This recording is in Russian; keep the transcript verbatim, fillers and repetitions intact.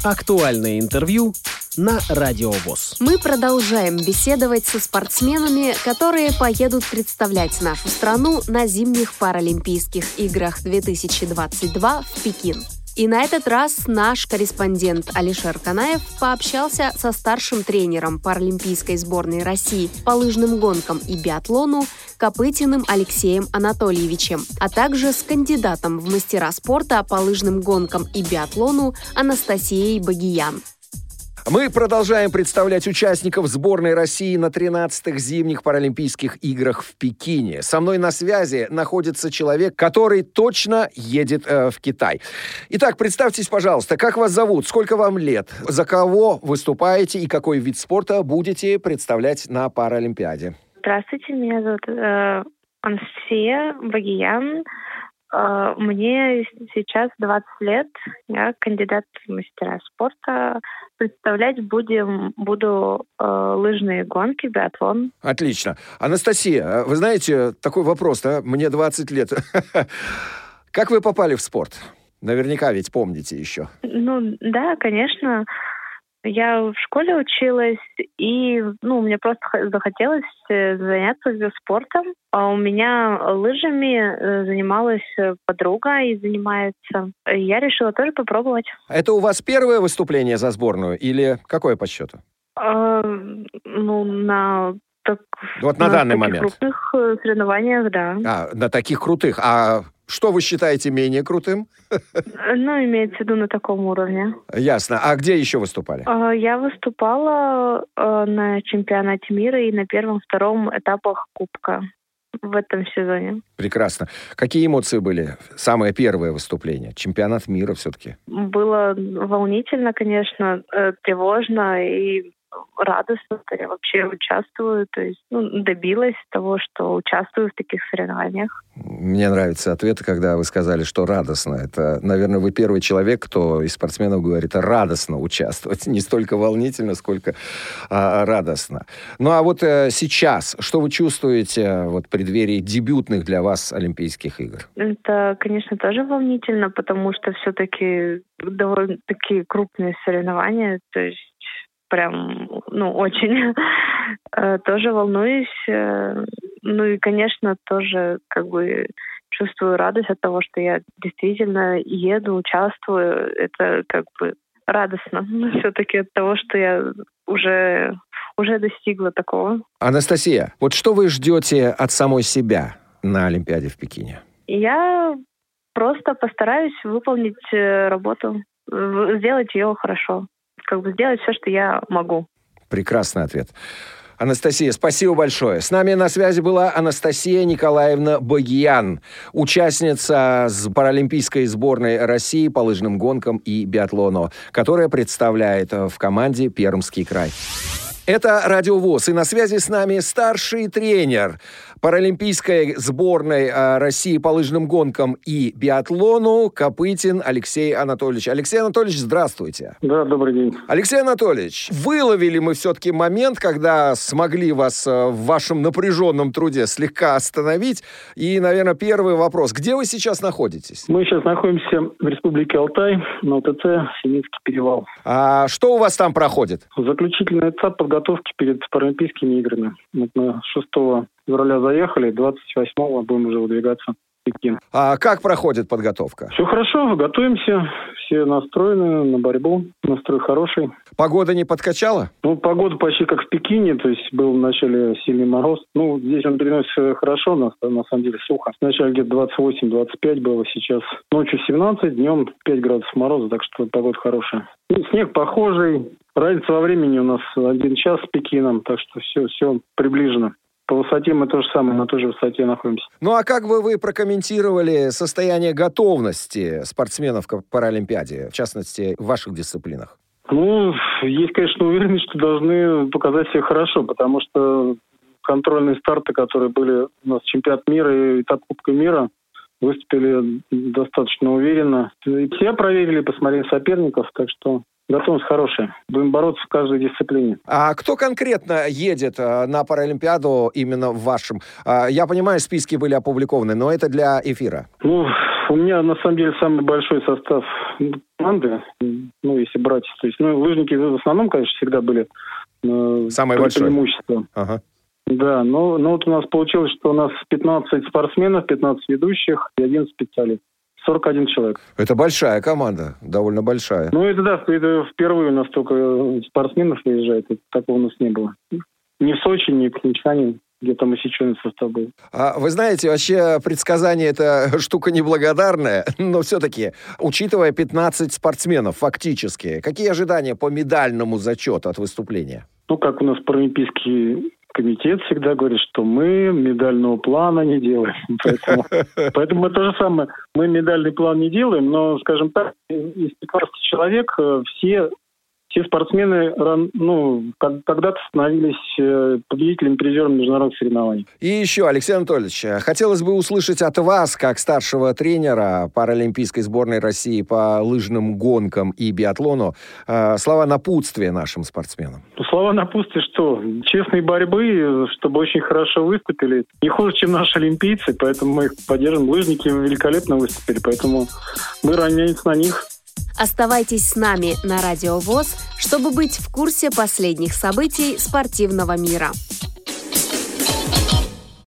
Актуальное интервью на Радио ВОС. Мы продолжаем беседовать со спортсменами, которые поедут представлять нашу страну на зимних Паралимпийских играх две тысячи двадцать два в Пекин. И на этот раз наш корреспондент Алишер Канаев пообщался со старшим тренером паралимпийской сборной России по лыжным гонкам и биатлону Копытиным Алексеем Анатольевичем, а также с кандидатом в мастера спорта по лыжным гонкам и биатлону Анастасией Багиян. Мы продолжаем представлять участников сборной России на тринадцатых зимних Паралимпийских играх в Пекине. Со мной на связи находится человек, который точно едет э, в Китай. Итак, представьтесь, пожалуйста, как вас зовут, сколько вам лет, за кого выступаете и какой вид спорта будете представлять на Паралимпиаде? Здравствуйте, меня зовут э, Анастасия Багиян. Э, мне сейчас двадцать лет, я кандидат в мастера спорта. Представлять будем, буду э, лыжные гонки, биатлон. Отлично. Анастасия, вы знаете, такой вопрос, да? Мне двадцать лет. Как вы попали в спорт? Наверняка ведь помните еще. Ну, да, конечно. Я в школе училась, и ну, мне просто захотелось заняться спортом. А у меня лыжами занималась подруга и занимается. Я решила тоже попробовать. Это у вас первое выступление за сборную или какое по счету? А, ну, на... Так, вот на, на данный момент. На крупных соревнованиях, да. А, на таких крутых. А что вы считаете менее крутым? Ну, имеется в виду на таком уровне. Ясно. А где еще выступали? Я выступала на чемпионате мира и на первом-втором этапах Кубка в этом сезоне. Прекрасно. Какие эмоции были? Самое первое выступление? Чемпионат мира все-таки. Было волнительно, конечно, тревожно и радостно, что я вообще участвую, то есть ну, добилась того, что участвую в таких соревнованиях. Мне нравится ответ, когда вы сказали, что радостно. Это, наверное, вы первый человек, кто из спортсменов говорит радостно участвовать. Не столько волнительно, сколько а, радостно. Ну а вот а, сейчас, что вы чувствуете вот, в преддверии дебютных для вас Олимпийских игр? Это, конечно, тоже волнительно, потому что все-таки довольно такие крупные соревнования, то есть прям, ну, очень тоже волнуюсь. Ну и, конечно, тоже как бы чувствую радость от того, что я действительно еду, участвую. Это как бы радостно. Но все-таки от того, что я уже, уже достигла такого. Анастасия, вот что вы ждете от самой себя на Олимпиаде в Пекине? Я просто постараюсь выполнить работу, сделать ее хорошо. Как бы сделать все, что я могу. Прекрасный ответ. Анастасия, спасибо большое. С нами на связи была Анастасия Николаевна Багиян, участница паралимпийской сборной России по лыжным гонкам и биатлону, которая представляет в команде Пермский край. Это Радио ВОС, и на связи с нами старший тренер паралимпийской сборной России по лыжным гонкам и биатлону Копытин Алексей Анатольевич. Алексей Анатольевич, здравствуйте. Да, добрый день. Алексей Анатольевич, выловили мы все-таки момент, когда смогли вас в вашем напряженном труде слегка остановить. И, наверное, первый вопрос. Где вы сейчас находитесь? Мы сейчас находимся в Республике Алтай, на ОТЦ Синицкий перевал. А что у вас там проходит? Заключительный этап подготовки подготовки перед Паралимпийскими играми. Вот мы шестого февраля заехали, двадцать восьмого будем уже выдвигаться в Пекин. А как проходит подготовка? Все хорошо, готовимся, все настроены на борьбу, настрой хороший. Погода не подкачала? Ну, погода почти как в Пекине, то есть был вначале сильный мороз. Ну, здесь он переносится хорошо, на, на самом деле сухо. Сначала где-то двадцать восемь - двадцать пять было, сейчас ночью семнадцать, днем пять градусов мороза, так что погода хорошая. И снег похожий. Разница во времени у нас один час с Пекином, так что все, все приближено. По высоте мы то же самое, на той же высоте находимся. Ну а как бы вы прокомментировали состояние готовности спортсменов к Паралимпиаде, в частности, в ваших дисциплинах? Ну, есть, конечно, уверенность, что должны показать себя хорошо, потому что контрольные старты, которые были у нас чемпионат мира и этап Кубка мира, выступили достаточно уверенно. И все проверили, посмотрели соперников, так что готовность хорошая. Будем бороться в каждой дисциплине. А кто конкретно едет на Паралимпиаду именно в вашем? Я понимаю, списки были опубликованы, но это для эфира. Ну, у меня, на самом деле, самый большой состав команды, ну, если брать. То есть, ну, лыжники в основном, конечно, всегда были э, самое большое преимущество. Ага. Да, но, но вот у нас получилось, что у нас пятнадцать спортсменов, пятнадцать ведущих и один специалист. сорок один человек. Это большая команда, довольно большая. Ну, это да, это впервые у нас только спортсменов выезжает. Это, такого у нас не было. Ни в Сочи, ни в Пхенчхане, где там усеченный состав был. А вы знаете, вообще предсказание — это штука неблагодарная, но все-таки, учитывая пятнадцать спортсменов фактически, какие ожидания по медальному зачету от выступления? Ну, как у нас паралимпийский комитет всегда говорит, что мы медального плана не делаем. Поэтому, поэтому мы то же самое. Мы медальный план не делаем, но, скажем так, из пятнадцати человек все, все спортсмены ну, когда-то становились победителями, призерами международных соревнований. И еще, Алексей Анатольевич, хотелось бы услышать от вас, как старшего тренера паралимпийской сборной России по лыжным гонкам и биатлону, слова напутствия нашим спортсменам. Слова напутствия, что честной борьбы, чтобы очень хорошо выступили. Не хуже, чем наши олимпийцы, поэтому мы их поддержим. Лыжники великолепно выступили, поэтому мы равняемся на них. Оставайтесь с нами на Радио ВОС, чтобы быть в курсе последних событий спортивного мира.